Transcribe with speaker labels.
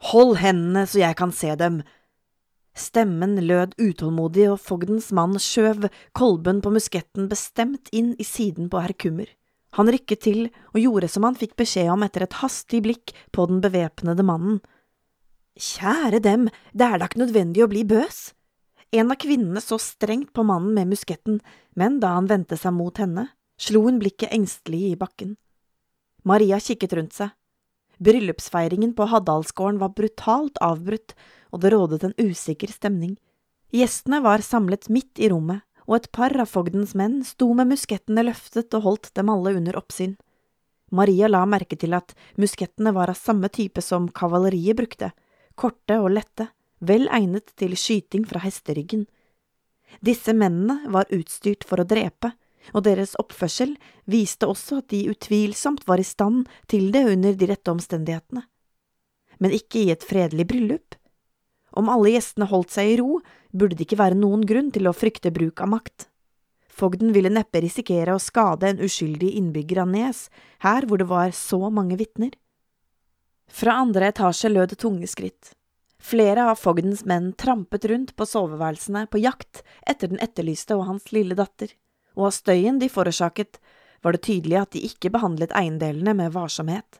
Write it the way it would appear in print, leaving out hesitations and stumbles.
Speaker 1: Hold hendene så jeg kan se dem! Stemmen lød utålmodig, og fogdens mann skjøv kolben på musketten bestemt inn i siden på herr Kummer. Han rykket til og gjorde som han fikk beskjed om etter et hastig blikk på den bevæpnede mannen. Kjære dem, det er da ikke nødvendig å bli bøs. En av kvinnene så strengt på mannen med musketten, men da han vendte seg mot henne, slo hun blikket engstelig i bakken. Maria kikket rundt seg. Bryllupsfeiringen på Haddalsgården var brutalt avbrutt, og det rådet en usikker stemning. Gjestene var samlet midt i rommet, og et par av fogdens menn sto med muskettene løftet og holdt dem alle under oppsyn. Maria la merke til at muskettene var av samme type som kavaleriet brukte, korte og lette, vel egnet til skyting fra hesteryggen. Disse mennene var utstyrt for å drepe, og deres oppførsel viste også at de utvilsomt var i stand til det under de rette omstendighetene. Men ikke i et fredelig bryllup. Om alle gjestene holdt seg i ro, burde det ikke være noen grunn til å frykte bruk av makt. Fogden ville neppe risikere å skade en uskyldig innbygger av Nes, her hvor det var så mange vittner. Fra andre etasje lød tunge skritt. Flere av fogdens menn trampet rundt på soveværelsene på jakt etter den etterlyste og hans lille datter, og av støyen de forårsaket var det tydelig at de ikke behandlet eiendelene med varsomhet.